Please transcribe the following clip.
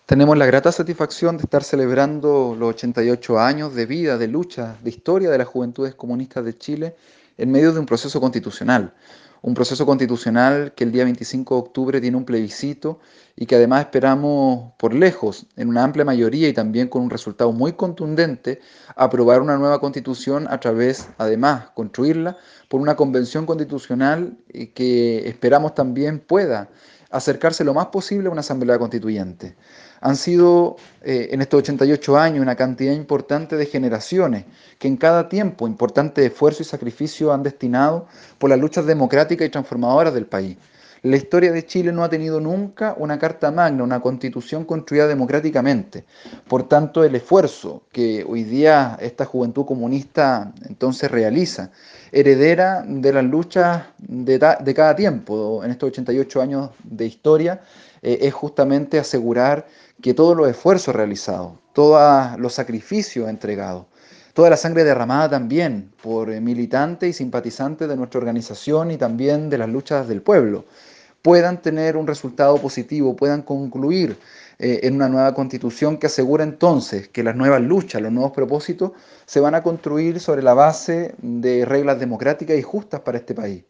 Tenemos la grata satisfacción de estar celebrando los 88 años de vida, de lucha, de historia de las Juventudes Comunistas de Chile en medio de un proceso constitucional. Un proceso constitucional que el día 25 de octubre tiene un plebiscito y que además esperamos por lejos, en una amplia mayoría y también con un resultado muy contundente, aprobar una nueva constitución a través, además, construirla por una convención constitucional que esperamos también pueda acercarse lo más posible a una asamblea constituyente. Han sido en estos 88 años una cantidad importante de generaciones que en cada tiempo importante esfuerzo y sacrificio han destinado por las luchas democráticas y transformadoras del país. La historia de Chile no ha tenido nunca una carta magna, una constitución construida democráticamente. Por tanto, el esfuerzo que hoy día esta juventud comunista entonces realiza, heredera de las luchas de cada tiempo en estos 88 años de historia, es justamente asegurar que todos los esfuerzos realizados, todos los sacrificios entregados, toda la sangre derramada también por militantes y simpatizantes de nuestra organización y también de las luchas del pueblo, puedan tener un resultado positivo, puedan concluir en una nueva constitución que asegura entonces que las nuevas luchas, los nuevos propósitos se van a construir sobre la base de reglas democráticas y justas para este país.